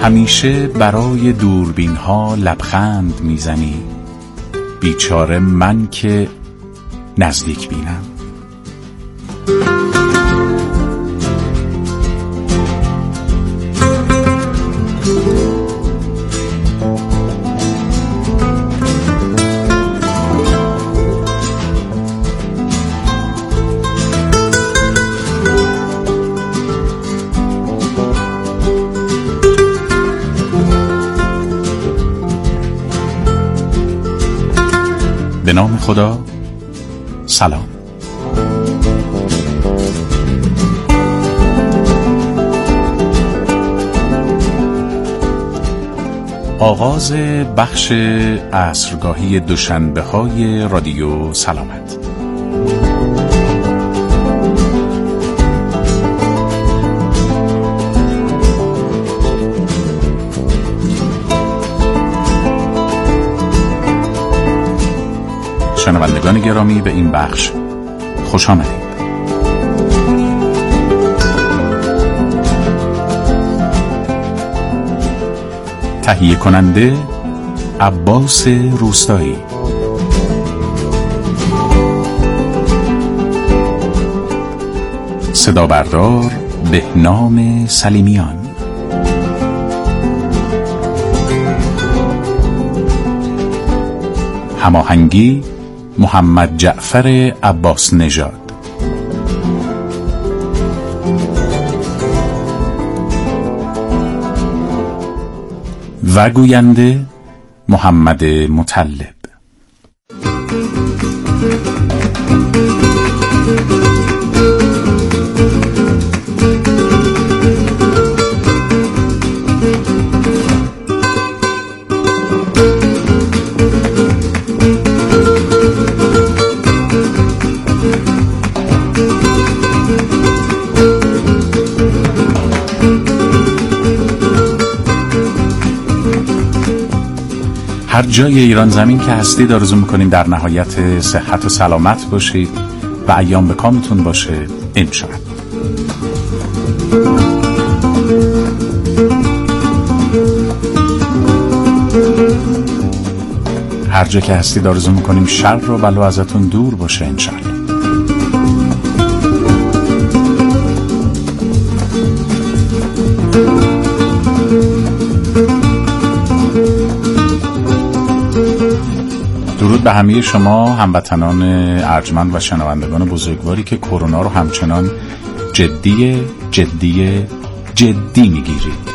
همیشه برای دوربین ها لبخند میزنی، بیچاره من که نزدیک بینم. به نام خدا. سلام. آغاز بخش عصرگاهی دوشنبه های رادیو سلامت. شنوندگان گرامی، به این بخش خوش آمدید. تهیه کننده عباس روستایی، صدا بردار بهنام سلیمیان، هماهنگی محمد جعفر عباس نژاد، و گوینده محمد مطلب. هر جای ایران زمین که هستید آرزو میکنیم در نهایت صحت و سلامت باشید و ایام به کامتون باشه انشاءالله. هر جا که هستید آرزو میکنیم شر و بلا ازتون دور باشه انشاءالله. درود به همه شما هموطنان ارجمند و شنوندگان بزرگواری که کرونا رو همچنان جدی میگیرید.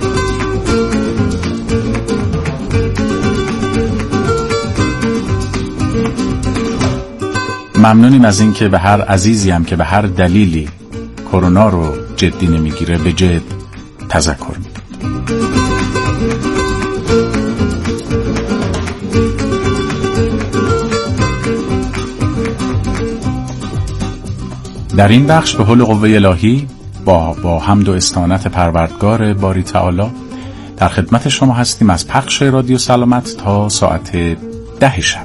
ممنونیم از این که به هر عزیزی هم که به هر دلیلی کرونا رو جدی نمیگیره به جد تذکر میدید. در این بخش به حول قوه الهی با حمد و استعانت پروردگار باری تعالی در خدمت شما هستیم از پخش رادیو سلامت تا ساعت 10 شب.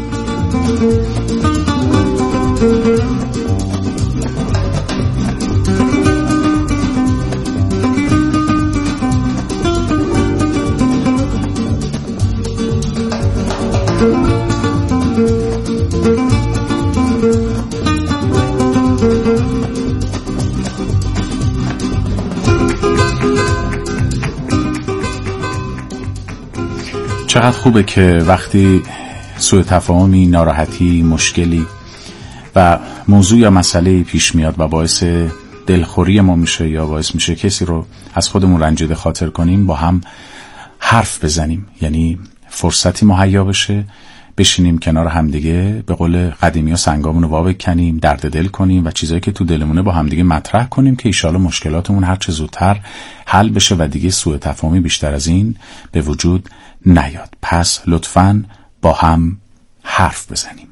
چقدر خوبه که وقتی سوء تفاهمی، ناراحتی، مشکلی و موضوع یا مسئله پیش میاد و باعث دلخوری ما میشه یا باعث میشه کسی رو از خودمون رنجیده خاطر کنیم، با هم حرف بزنیم. یعنی فرصتی مهیا بشه بشینیم کنار همدیگه، به قول قدیمی‌ها سنگامونو وا بکنیم، درد دل کنیم و چیزایی که تو دلمونه با همدیگه مطرح کنیم که ایشالا مشکلاتمون هر چه زودتر حل بشه و دیگه سوء تفاهمی بیشتر از این به وجود نیاد. پس لطفاً با هم حرف بزنیم.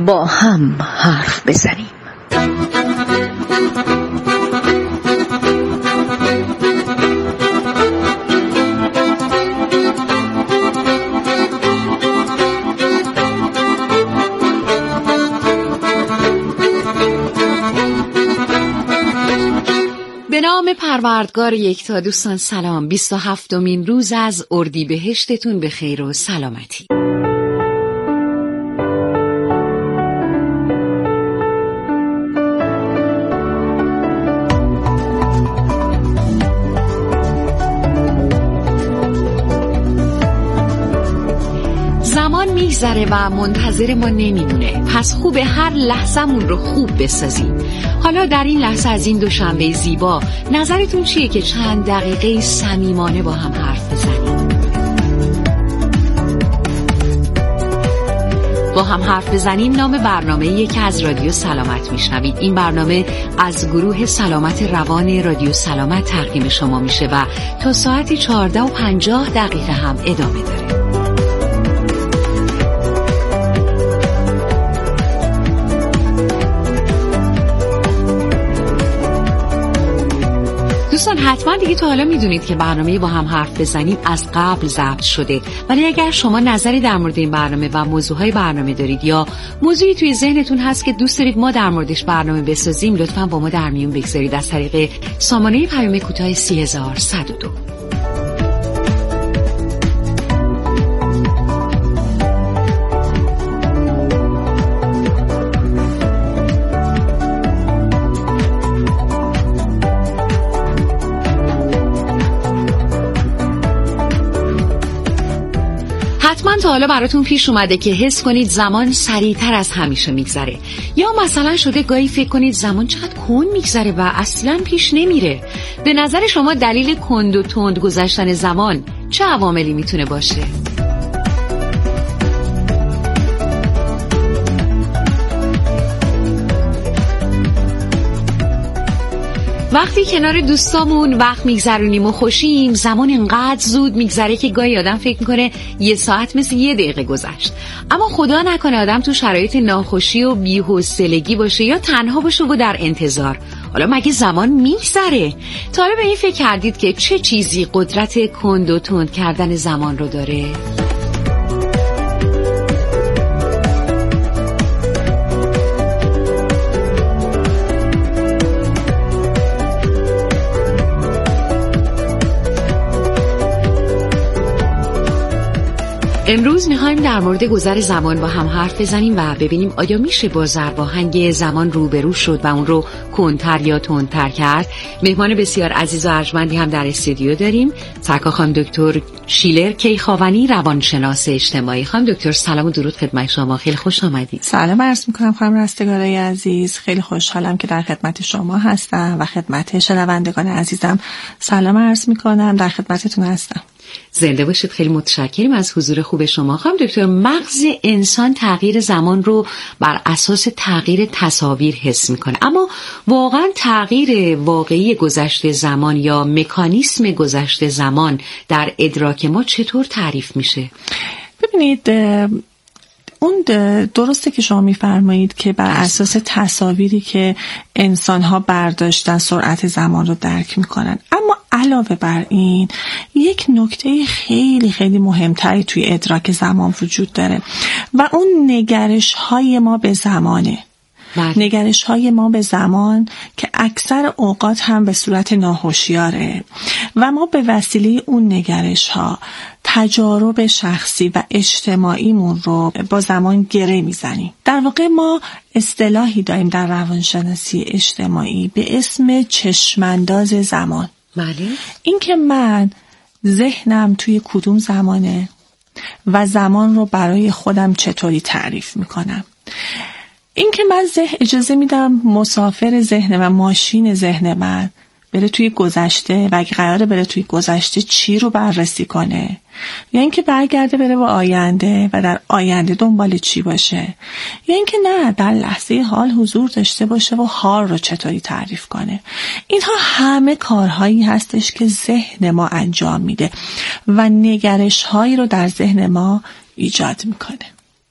با هم حرف بزنیم. به نام پروردگار یکتا. دوستان سلام. 27مین روز از اردیبهشتتون به خیر و سلامتی. زمان میگذره و منتظر ما نمیمونه، پس خوبه هر لحظمون رو خوب بسازیم. حالا در این لحظه از این دوشنبه زیبا نظرتون چیه که چند دقیقه صمیمانه با هم حرف بزنیم؟ با هم حرف بزنیم نام برنامه‌ایه که از رادیو سلامت میشنوید. این برنامه از گروه سلامت روان رادیو سلامت تقدیم شما میشه و تا ساعت 14:50 هم ادامه داره. دوستان حتما دیگه تا حالا میدونید که برنامه با هم حرف بزنیم از قبل ضبط شده، ولی اگر شما نظری در مورد این برنامه و موضوعهای برنامه دارید یا موضوعی توی ذهنتون هست که دوست دارید ما در موردش برنامه بسازیم، لطفاً با ما در میون بگذارید از طریق سامانه پیام کوتاه 30102. حتما تا حالا براتون پیش اومده که حس کنید زمان سریعتر از همیشه میگذره، یا مثلا شده گاهی فکر کنید زمان چقدر کند میگذره و اصلا پیش نمیره. به نظر شما دلیل کند و تند گذشتن زمان چه عواملی میتونه باشه؟ وقتی کنار دوستامون وقت میگذرونیم و خوشیم، زمان انقدر زود میگذره که گاهی آدم فکر میکنه 1 ساعت مثل 1 دقیقه گذشت. اما خدا نکنه آدم تو شرایط ناخوشی و بی‌حوصلگی باشه یا تنها باشه و در انتظار. حالا مگه زمان میگذره؟ تا حالا به این فکر کردید که چه چیزی قدرت کند و تند کردن زمان رو داره؟ امروز میخوایم در مورد گذر زمان با هم حرف بزنیم و ببینیم آیا میشه با ضرباهنگ زمان روبرو شد و اون رو کندتر یا تندتر کرد. مهمان بسیار عزیز و ارجمندی هم در استودیو داریم. سرکار خانم دکتر شیلر کیخوانی، روانشناس اجتماعی. خانم دکتر سلام و درود خدمت شما، خیلی خوش آمدید. سلام عرض میکنم خانم رستگارای عزیز، خیلی خوشحالم که در خدمت شما هستم و خدمت شنوندگان عزیزم سلام عرض میکنم، در خدمتتون هستم. زنده باشید. خیلی متشکرم از حضور خوب شما. خانم دکتر، مغز انسان تغییر زمان رو بر اساس تغییر تصاویر حس میکنه، اما واقعا تغییر واقعی گذشته زمان یا مکانیسم گذشته زمان در ادراک ما چطور تعریف میشه؟ ببینید، اون درسته که شما میفرمایید که بر اساس تصاویری که انسان‌ها برداشتن سرعت زمان رو درک میکنن، اما علاوه بر این یک نکته خیلی خیلی مهمتری توی ادراک زمان وجود داره و اون نگرش‌های ما به زمانه. نگرش‌های ما به زمان که اکثر اوقات هم به صورت ناهوشیاره و ما به وسیله اون نگرش‌ها تجارب شخصی و اجتماعیمون رو با زمان گره میزنیم. در واقع ما اصطلاحی داریم در روانشناسی اجتماعی به اسم چشمانداز زمان. بله. این که من ذهنم توی کدوم زمانه و زمان رو برای خودم چطوری تعریف میکنم. این که من اجازه میدم مسافر ذهن و ماشین ذهن من بره توی گذشته و اگه قراره بره توی گذشته چی رو بررسی کنه، یا اینکه برگرده بره به آینده و در آینده دنبال چی باشه، یا اینکه نه در لحظه حال حضور داشته باشه و حال رو چطوری تعریف کنه. اینها همه کارهایی هستش که ذهن ما انجام میده و نگرش هایی رو در ذهن ما ایجاد میکنه.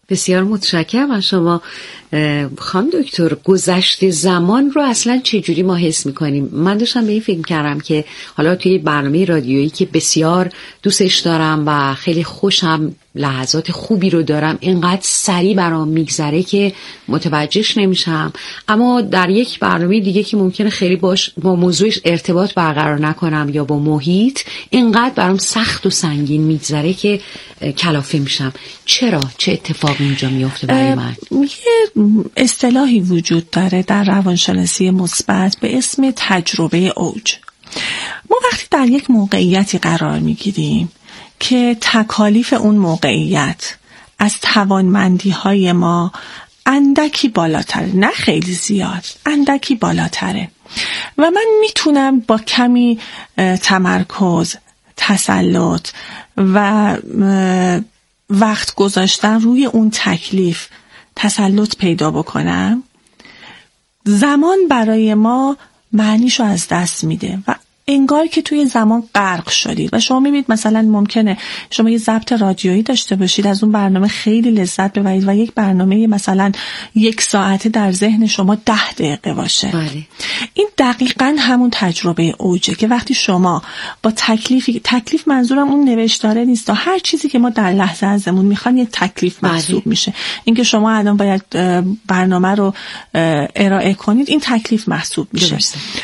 بسیار متشکرم از شما. خانم دکتر، گذشت زمان رو اصلا چجوری ما حس میکنیم؟ من داشتم به این فکر کردم که حالا توی برنامه رادیویی که بسیار دوستش دارم و خیلی خوشم، لحظات خوبی رو دارم، اینقدر سریع برام میگذره که متوجهش نمیشم. اما در یک برنامه دیگه که ممکنه خیلی با موضوعش ارتباط برقرار نکنم یا با محیط، اینقدر برام سخت و سنگین میگذره که کلافه میشم. چرا؟ چه اتفاقی اینجا میفته برای من؟ یه اصطلاحی وجود داره در روانشناسی مثبت به اسم تجربه اوج. ما وقتی در یک موقعیتی قرار میگیریم که تکالیف اون موقعیت از توانمندی‌های ما اندکی بالاتره، نه خیلی زیاد، اندکی بالاتره و من میتونم با کمی تمرکز، تسلط و وقت گذاشتن روی اون تکلیف تسلط پیدا بکنم، زمان برای ما معنیشو از دست میده و انگار که توی زمان غرق شدید. و شما میبینید مثلا ممکنه شما یه ضبط رادیویی داشته باشید، از اون برنامه خیلی لذت ببرید و یک برنامه مثلا 1 ساعته در ذهن شما 10 دقیقه باشه. بله. این دقیقاً همون تجربه اوجه که وقتی شما با تکلیف منظورم اون نوشتاره نیست، هر چیزی که ما در لحظه ازمون میخوان یه تکلیف محسوب میشه. اینکه شما الان باید برنامه رو ارائه کنید، این تکلیف محسوب میشه.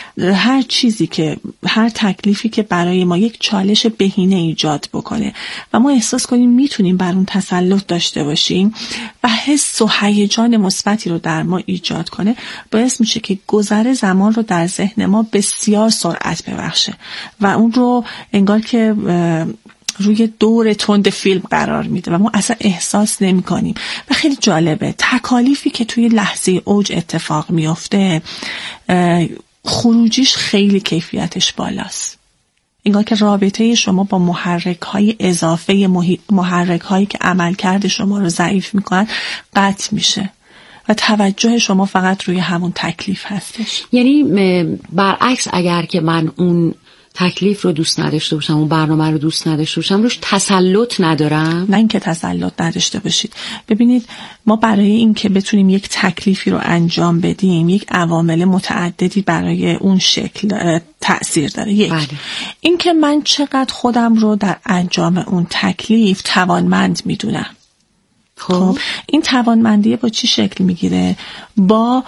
هر تکلیفی که برای ما یک چالش بهینه ایجاد بکنه و ما احساس کنیم میتونیم بر اون تسلط داشته باشیم و حس و هیجان مثبتی رو در ما ایجاد کنه، باعث میشه که گذر زمان رو در ذهن ما بسیار سرعت ببخشه و اون رو انگار که روی دور تند فیلم قرار میده و ما اصلا احساس نمی کنیم. و خیلی جالبه تکالیفی که توی لحظه اوج اتفاق میفته، خروجیش خیلی کیفیتش بالاست. انگار که رابطه شما با محرک‌های اضافه، محرک‌هایی که عملکرد شما رو ضعیف میکنن قطع میشه و توجه شما فقط روی همون تکلیف هستش. یعنی برعکس، اگر که من اون تکلیف رو دوست نداشته باشم، اون برنامه رو دوست نداشته باشم، روش تسلط ندارم. نه اینکه تسلط نداشته باشید. ببینید ما برای اینکه بتونیم یک تکلیفی رو انجام بدیم، یک عوامل متعددی برای اون شکل تأثیر داره. یک، بله. اینکه من چقدر خودم رو در انجام اون تکلیف توانمند میدونم. خب این توانمندی با چی شکل میگیره؟ با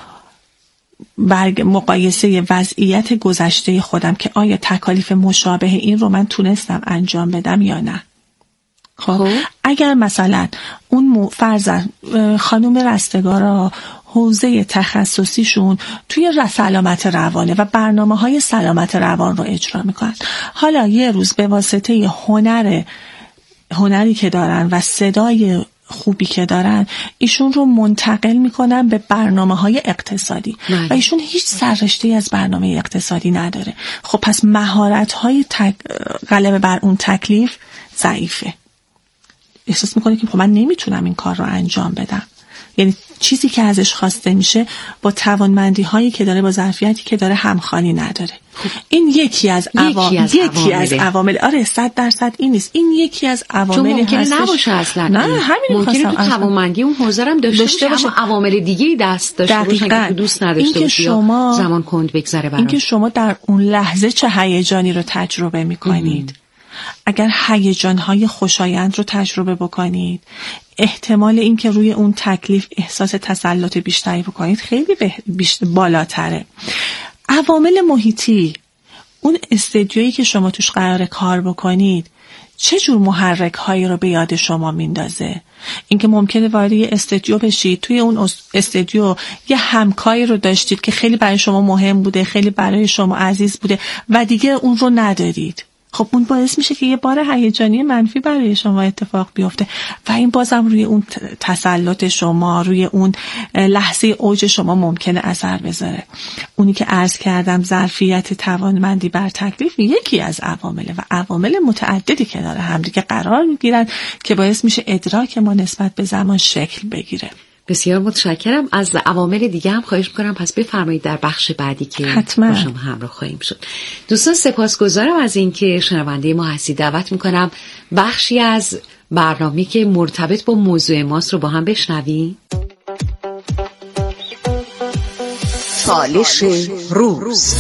مقایسه وضعیت گذشته خودم که آیا تکالیف مشابه این رو من تونستم انجام بدم یا نه. خب اگر مثلا اون فرضاً خانم رستگارا حوزه تخصصیشون توی سلامت روانه و برنامه‌های سلامت روان رو اجرا میکنن، حالا یه روز به واسطه هنری که دارن و صدای خوبی که دارن ایشون رو منتقل میکنن به برنامه‌های اقتصادی و ایشون هیچ سررشته‌ای از برنامه اقتصادی نداره. خب پس مهارت‌های غلبه بر اون تکلیف ضعیفه. احساس میکنه که خب من نمیتونم این کار رو انجام بدم. یعنی چیزی که ازش خواسته میشه با توانمندی هایی که داره، با ظرفیتی که داره همخوانی نداره. این یکی از عوامل. آره 100% این نیست. این یکی از عواملی هستش. چون ممکنه نباشه اصلا. نه همین ممکنه تو توانمندی اون حوزه هم داشته باشه، اما عوامل دیگه‌ای دست داشته باشه که دوست نداشته باشه یا زمان کند بگذره برام. اینکه شما در اون لحظه چه هیجانی رو تجربه میکنید. اگر هیجان‌های خوشایند رو تجربه بکنید، احتمال این که روی اون تکلیف احساس تسلط بیشتری بکنید خیلی بالاتره. عوامل محیطی، اون استدیویی که شما توش قراره کار بکنید چه جور محرک هایی رو به یاد شما میندازه؟ اینکه ممکنه وارد یه استدیو بشید، توی اون استدیو یه همکاری رو داشتید که خیلی برای شما مهم بوده، خیلی برای شما عزیز بوده و دیگه اون رو ندارید. خب اون باعث میشه که یه بار هیجانی منفی برای شما اتفاق بیفته و این بازم روی اون تسلط شما، روی اون لحظه اوج شما ممکنه اثر بذاره. اونی که عرض کردم ظرفیت توانمندی بر تکلیف یکی از عوامله و عوامل متعددی که داره همدیگه قرار میگیرن که باعث میشه ادراک ما نسبت به زمان شکل بگیره. بسیار متشکرم. از عوامل دیگه هم خواهش میکنم پس بفرمایید در بخش بعدی که حتما با شما همراه خواهیم شد. دوستان سپاسگزارم از اینکه شنونده ما هستید. دعوت میکنم بخشی از برنامه‌ای که مرتبط با موضوع ماست رو با هم بشنویم؟ چالش روز.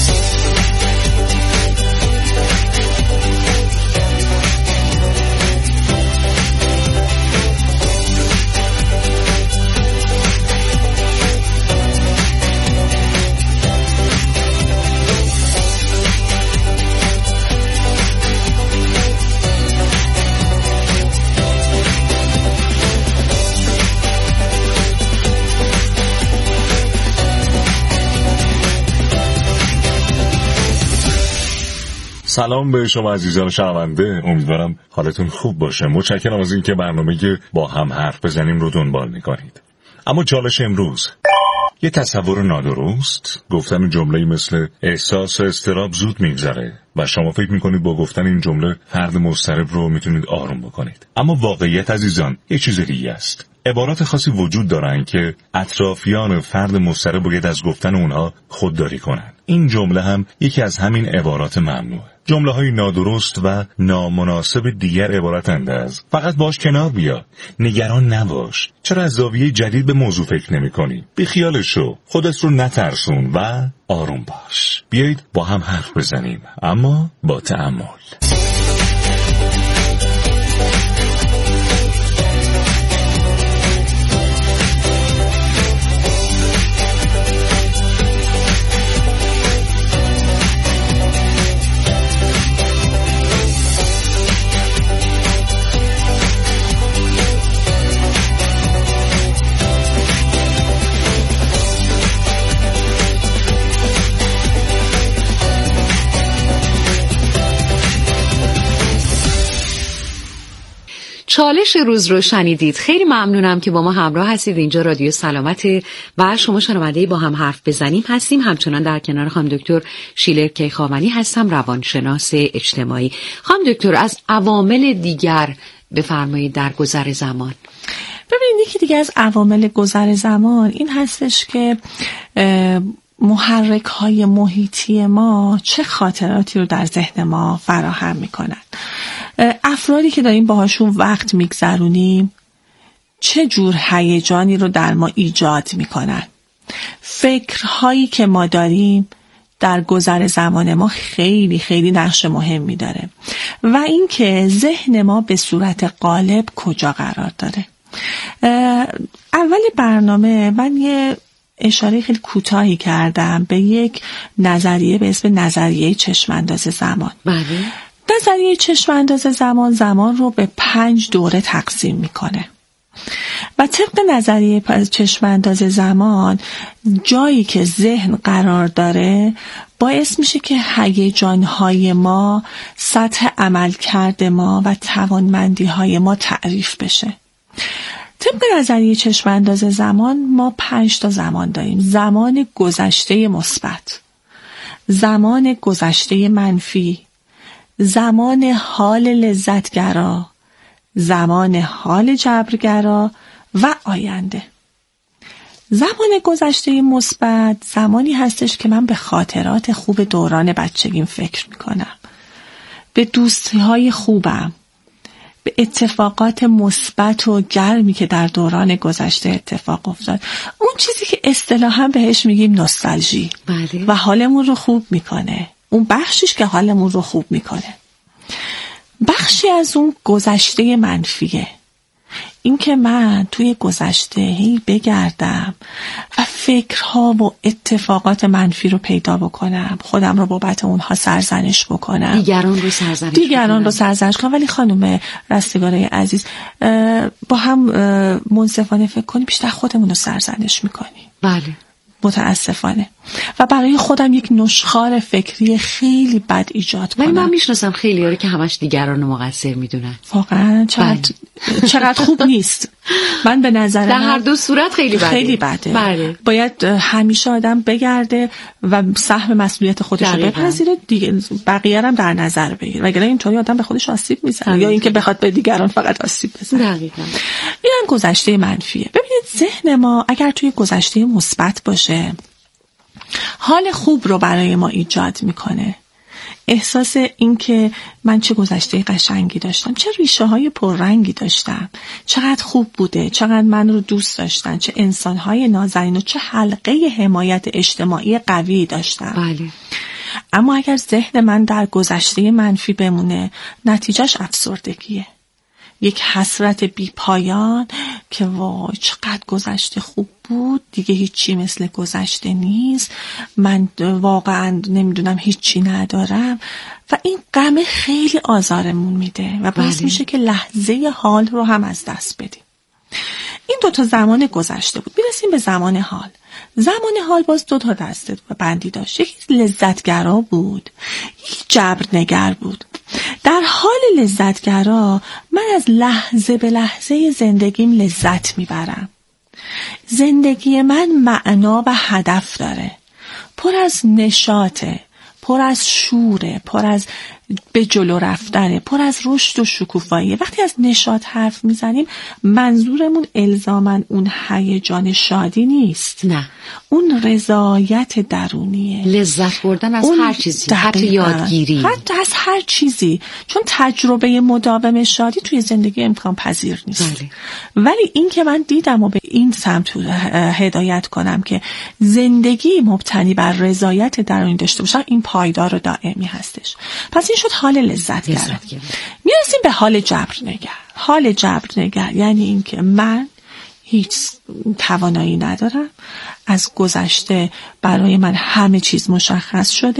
سلام به شما عزیزان شنونده، امیدوارم حالتون خوب باشه. متشکرم از اینکه برنامه با هم حرف بزنیم رو دنبال میکنید. اما چالش امروز: یه تصور نادرست، گفتن جمله‌ای مثل احساس اضطراب زود میگذره و شما فکر میکنید با گفتن این جمله فرد مضطرب رو میتونید آروم بکنید. اما واقعیت عزیزان یه چیز دیگه است. عبارات خاصی وجود دارن که اطرافیان فرد مضطرب باید از گفتن اونها خودداری کنن. این جمله هم یکی از همین عبارات ممنوعه. جمله‌های نادرست و نامناسب دیگر عبارتند از فقط باش کنار بیا، نگران نباش، چرا از زاویه جدید به موضوع فکر نمی‌کنی، بی خیالش شو، خودت رو نترسون و آروم باش. بیایید با هم حرف بزنیم، اما با تأمل. چالش روز رو شنیدید. خیلی ممنونم که با ما همراه هستید. اینجا رادیو سلامته و شما شنونده با هم حرف بزنیم هستیم. همچنان در کنار خانم دکتر شیلر کیخانی هستم، روانشناس اجتماعی. خانم دکتر، از عوامل دیگر بفرمایید در گذر زمان. ببینید، یکی دیگه از عوامل گذر زمان این هستش که محرک های محیطی ما چه خاطراتی رو در ذهن ما فراهم میکنن. افرادی که داریم باهاشون وقت میگذرونیم چه جور هیجانی رو در ما ایجاد میکنن. فکرهایی که ما داریم در گذر زمان ما خیلی خیلی نقش مهمی داره و اینکه ذهن ما به صورت قالب کجا قرار داره. اول برنامه من یه اشاره خیلی کوتاهی کردم به یک نظریه به اسم نظریه چشمانداز زمان. بله. نظریه چشمانداز زمان رو به 5 دوره تقسیم میکنه و طبق نظریه چشمانداز زمان جایی که ذهن قرار داره باعث میشه که هیجان‌های ما، سطح عملکرد ما و توانمندی‌های ما تعریف بشه. طبق نظریه چشمانداز زمان ما 5 تا زمان داریم: زمان گذشته مثبت، زمان گذشته منفی، زمان حال لذتگرا، زمان حال جبرگرا و آینده. زمان گذشته مثبت زمانی هستش که من به خاطرات خوب دوران بچگیم فکر میکنم، به دوستی‌های خوبم، به اتفاقات مثبت و گرمی که در دوران گذشته اتفاق افتاد. اون چیزی که اصطلاحاً بهش میگیم نوستالژی. بله. و حالمون رو خوب میکنه. اون بخشش که حالمون رو خوب میکنه. بخشی از اون گذشته منفیه. این که من توی گذشته هی بگردم و فکرها و اتفاقات منفی رو پیدا بکنم، خودم رو بابت اونها سرزنش بکنم، دیگران رو سرزنش کنم. ولی خانم رستگارای عزیز، با هم منصفانه فکر کنیم بیشتر خودمون رو سرزنش میکنیم. بله، متاسفانه. و برای خودم یک نشخوار فکری خیلی بد ایجاد کنم. ولی من میشناسم خیلی‌ها رو که همش دیگران رو مقصر میدونن. واقعا چقدر خوب نیست. من به نظر در هر دو صورت خیلی بده. بله. باید همیشه آدم بگرده و سهم مسئولیت خودش رو بپذیره، دیگه بقیه هم در نظر بگیره، وگرنه اینطوری آدم به خودش آسیب میزنه یا اینکه بخواد به دیگران فقط آسیب بزنه. دقیقاً. اینم گذشته منفیه. ببینید، ذهن ما اگر توی گذشته مثبت باشه حال خوب رو برای ما ایجاد میکنه. احساس این که من چه گذشته قشنگی داشتم، چه ریشه های پررنگی داشتم، چقدر خوب بوده، چقدر من رو دوست داشتن، چه انسان های نازنین و چه حلقه حمایت اجتماعی قوی داشتم. بله. اما اگر ذهن من در گذشته منفی بمونه، نتیجهش افسردگیه، یک حسرت بی پایان که وای چقدر گذشته خوب بود، دیگه هیچی مثل گذشته نیست، من واقعا نمیدونم هیچی ندارم و این غم خیلی آزارمون میده و باعث میشه که لحظه حال رو هم از دست بدیم. این 2 زمان گذشته بود. میرسیم به زمان حال. زمان حال باز 2 دسته بندی داشت. یکی لذتگرا بود، یکی جبرنگر بود. در حال لذتگرا من از لحظه به لحظه زندگیم لذت میبرم. زندگی من معنا و هدف داره، پر از نشاطه، پر از شوره، پر از به جلو رفتنه، پر از رشد و شکوفاییه. وقتی از نشاط حرف میزنیم منظورمون الزاماً اون هیجان شادی نیست، نه، اون رضایت درونیه، لذت بردن از هر چیزی، حتی یادگیری، حتی از هر چیزی، چون تجربه مداوم شادی توی زندگی امکان پذیر نیست. ولی این که من دیدم و به این سمت هدایت کنم که زندگی مبتنی بر رضایت درونی داشته باشم، این پایدار و دائمی هستش. پس این شد حال لذتگرا. میرسیم به حال جبرنگر. حال جبرنگر یعنی این که من هیچ توانایی ندارم، از گذشته برای من همه چیز مشخص شده،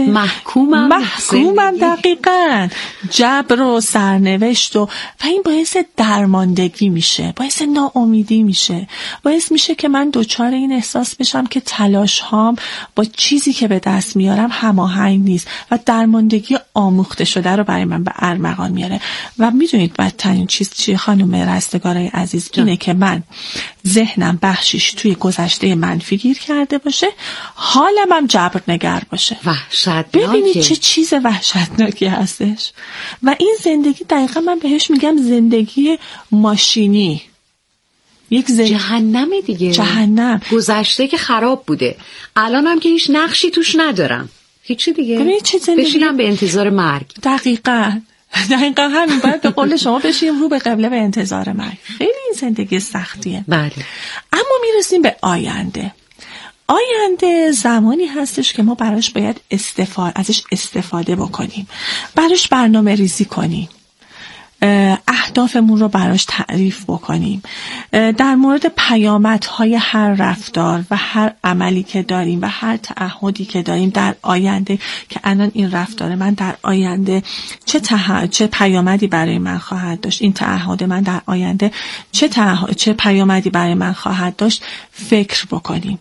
محکومم دقیقاً، جبر و سرنوشت و این باعث درماندگی میشه، باعث ناامیدی میشه، باعث میشه که من دوچار این احساس بشم که تلاش هام با چیزی که به دست میارم هماهنگ نیست و درماندگی آموخته شده رو برای من به ارمغان میاره. و میدونید بدترین چیز چیه خانم رستگارای عزیز؟ اینه که من ذهنم بخشیش توی گذشته منفی گیر کرده باشه، حالم هم جبرنگر باشه. وحشتناکه. ببینید چه چیز وحشتناکی هستش. و این زندگی دقیقا من بهش میگم زندگی ماشینی، یک جهنمه دیگه. جهنم. گذشته که خراب بوده، الانم که هیچ نقشی توش ندارم، هیچی دیگه. ببینید چه زندگی، بشینم به انتظار مرگ. دقیقاً همین، باید به قول شما بشیم رو به قبله به انتظار مرگ. خیلی این زندگی سختیه. بله. اما میرسیم به آینده. آینده زمانی هستش که ما براش باید ازش استفاده بکنیم، براش برنامه ریزی کنیم، اهدافمون رو براش تعریف بکنیم، در مورد پیامدهای هر رفتار و هر عملی که داریم و هر تعهدی که داریم در آینده که الان این رفتار من در آینده چه پیامدی برای من خواهد داشت، این تعهد من در آینده چه پیامدی برای من خواهد داشت فکر بکنیم.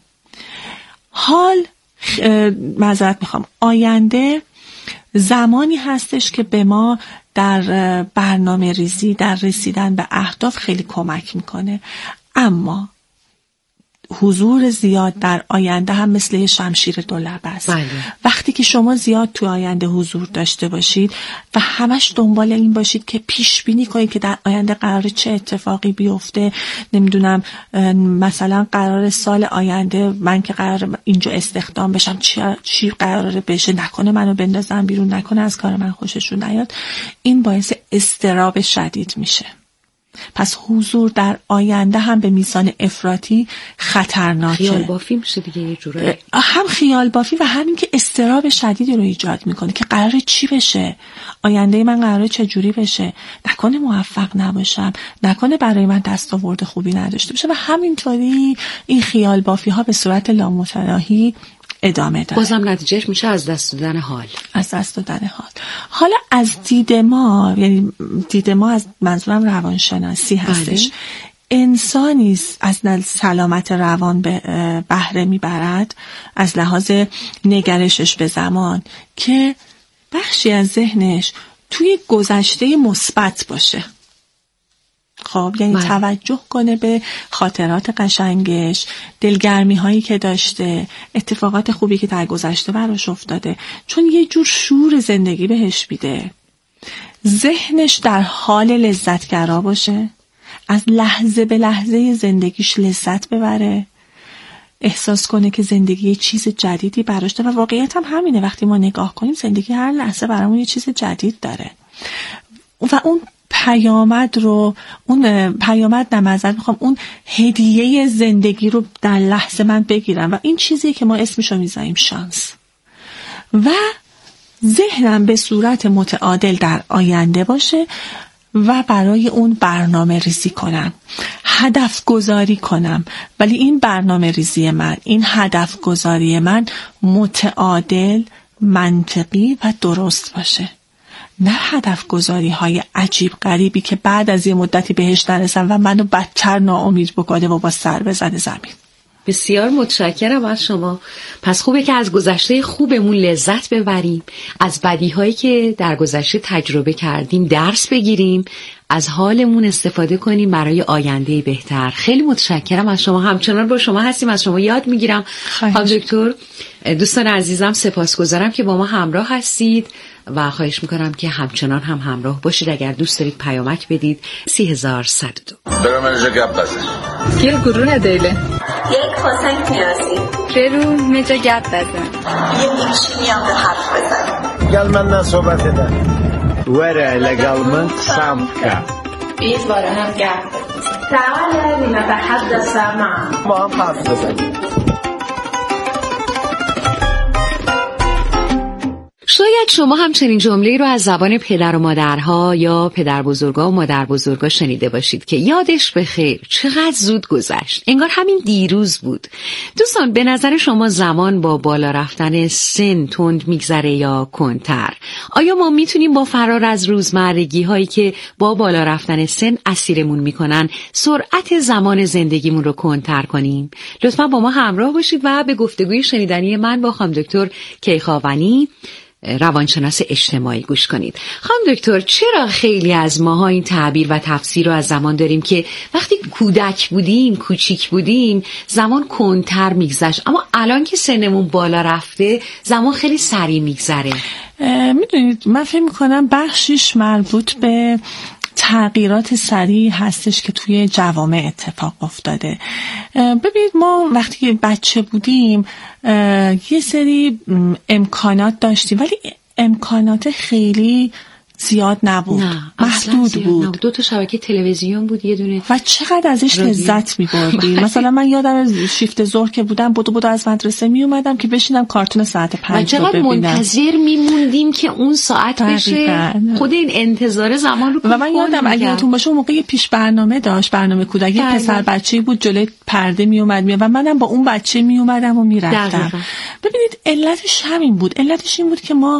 آینده زمانی هستش که به ما در برنامه ریزی، در رسیدن به اهداف خیلی کمک میکنه. اما حضور زیاد در آینده هم مثل شمشیر دولبه است. بله. وقتی که شما زیاد تو آینده حضور داشته باشید و همش دنبال این باشید که پیش بینی کنید که در آینده قراره چه اتفاقی بیفته، نمیدونم مثلا قراره سال آینده من که قراره اینجا استخدام بشم چی قراره بشه، نکنه منو بندازن بیرون، نکنه از کار من خوششون نیاد، این باعث اضطراب شدید میشه. پس حضور در آینده هم به میزان افراطی خطرناکه. خیال بافی میشه دیگه یه جورایی. هم خیال بافی و همین که اضطراب شدیدی رو ایجاد میکنه که قراره چی بشه، آینده من قراره چه جوری بشه، نکنه موفق نباشم، نکنه برای من دستاورد خوبی نداشته باشه و همینطوری این خیال بافی ها به صورت لامتناهی ادامه داره. بازم نتیجهش میشه از دست دادن حال. از دست دادن حال. حالا از دید ما، یعنی دید ما از منظورم روانشناسی هستش. انسانی از سلامت روان به بهره میبرد از لحاظ نگرشش به زمان که بخشی از ذهنش توی گذشته مثبت باشه. خب یعنی توجه کنه به خاطرات قشنگش، دلگرمی هایی که داشته، اتفاقات خوبی که در گذشته براش افتاده، چون یه جور شور زندگی بهش میده. ذهنش در حال لذتگرا باشه، از لحظه به لحظه زندگیش لذت ببره، احساس کنه که زندگی یه چیز جدیدی براش داره. و واقعیت هم همینه، وقتی ما نگاه کنیم زندگی هر لحظه برامون یه چیز جدید داره و اون پیامد رو، اون پیامد نمازد میخوام اون هدیه زندگی رو در لحظه من بگیرم و این چیزیه که ما اسمشو میذاریم شانس. و ذهنم به صورت متعادل در آینده باشه و برای اون برنامه ریزی کنم، هدف گذاری کنم، ولی این برنامه ریزی من، این هدف گذاری من متعادل، منطقی و درست باشه، نه هدف گذاری های عجیب غریبی که بعد از یه مدتی بهش نرسم و منو بدتر ناامید بکنه و با سر بزنه زمین. بسیار متشکرم از شما. پس خوبه که از گذشته خوبمون لذت ببریم، از بدیهایی که در گذشته تجربه کردیم درس بگیریم، از حالمون استفاده کنیم برای آینده بهتر. خیلی متشکرم از شما. همچنان با شما هستیم، از شما یاد میگیرم. خانم دکتر، دوستان عزیزم سپاسگزارم که با ما همراه هستید و خواهش میکنم که همچنان هم همراه باشید. اگر دوست دارید پیامک بدید 3102. برام از گپ بزن. گل گرونه دیله. یک کاسنگ پیازی. برو نجا گپ بزن. یه دیکشی میام به حرف بزن. گل من صحبت eder. وره لگل سام که. بیز باره هم گپ بزن. تعالی لنتحدث معا. ما هم حرف بزنیم. شاید شما هم چنین جمله‌ای رو از زبان پدر و مادرها یا پدر بزرگا و مادر بزرگا شنیده باشید که یادش بخیر چقدر زود گذشت، انگار همین دیروز بود. دوستان، به نظر شما زمان با بالا رفتن سن تند میگذره یا کندتر؟ آیا ما میتونیم با فرار از روزمرگی هایی که با بالا رفتن سن اسیرمون میکنن سرعت زمان زندگیمون رو کندتر کنیم؟ لطفا با ما همراه باشید و به گفتگوی شنیدنی من با خانم دکتر کیخاوانی، روانشناس اجتماعی، گوش کنید. خانم دکتر، چرا خیلی از ماها این تعبیر و تفسیر رو از زمان داریم که وقتی کودک بودیم، کوچیک بودیم، زمان کندتر میگذشت، اما الان که سنمون بالا رفته زمان خیلی سریع میگذره؟ میدونید من فکر میکنم بخشش مربوط به تغییرات سریع هستش که توی جوامع اتفاق افتاده. ببینید ما وقتی بچه بودیم یه سری امکانات داشتیم، ولی امکانات خیلی زیاد نبود، محدود بود. 2 تا شبکه تلویزیون بود، یه دونه، و چقدر ازش لذت می‌بردیم. مثلا من یادم از شیفت ظهر که بودم بدو از مدرسه می اومدم که بشینم کارتون ساعت 5 رو ببینم. منتظر میموندیم که اون ساعت بشه. خود این انتظار زمان رو و من یادم اگه یادتون باشه اون موقع پیش برنامه داشت، برنامه کودکی، پسر بچه‌ای بود جلوی پرده می اومد و منم با اون بچه می اومدم و میرفتم. ببینید علتش همین بود. علتش این بود که ما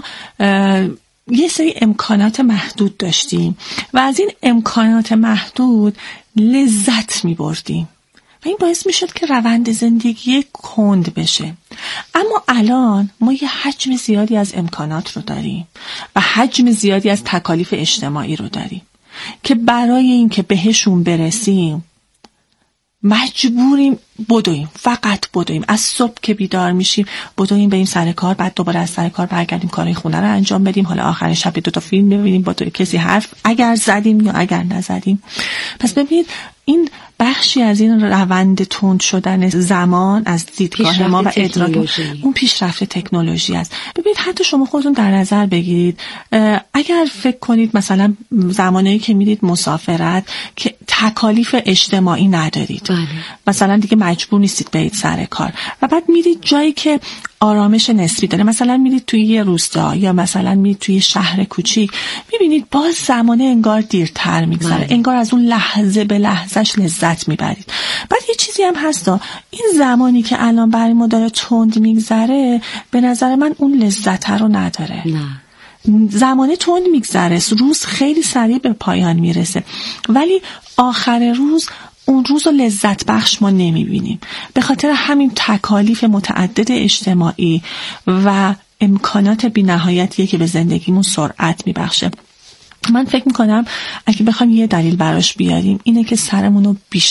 یه سری امکانات محدود داشتیم و از این امکانات محدود لذت می بردیم و این باعث می شد که روند زندگی کند بشه. اما الان ما یه حجم زیادی از امکانات رو داریم و حجم زیادی از تکالیف اجتماعی رو داریم که برای این که بهشون برسیم مجبوریم بدویم، فقط بدویم. از صبح که بیدار میشیم بدویم بریم سر کار، بعد دوباره از سر کار برگردیم کارهای خونه رو انجام بدیم، حالا آخر شب 2 تا فیلم ببینیم، با کسی حرف اگر زدیم یا اگر نزدیم. پس ببینید این بخشی از این روند تند شدن زمان از دیدگاه ما و ادراک اون پیشرفت تکنولوژی است. ببینید حتی شما خودتون در نظر بگیرید، اگر فکر کنید مثلا زمانی که میرید مسافرت که تکالیف اجتماعی ندارید، مثلا دیگه مجبور نیستید برید سر کار و بعد میرید جایی که آرامش نسبی داره، مثلا میرید توی یه روستا یا مثلا میرید توی شهر کوچیک، میبینید باز زمانه انگار دیرتر میگذره، انگار از اون لحظه به لحظهش لذت میبرید. بعد یه چیزی هم هستا، این زمانی که الان برای ما داره تند میگذره به نظر من اون لذت رو نداره. زمانه تند میگذره، روز خیلی سریع به پایان میرسه، ولی آخر روز اون روز رو لذت بخش ما نمیبینیم به خاطر همین تکالیف متعدد اجتماعی و امکانات بی نهایتیه که به زندگیمون سرعت میبخشه. من فکر میکنم اگه بخوایم یه دلیل براش بیاریم اینه که سرمون رو بیشتر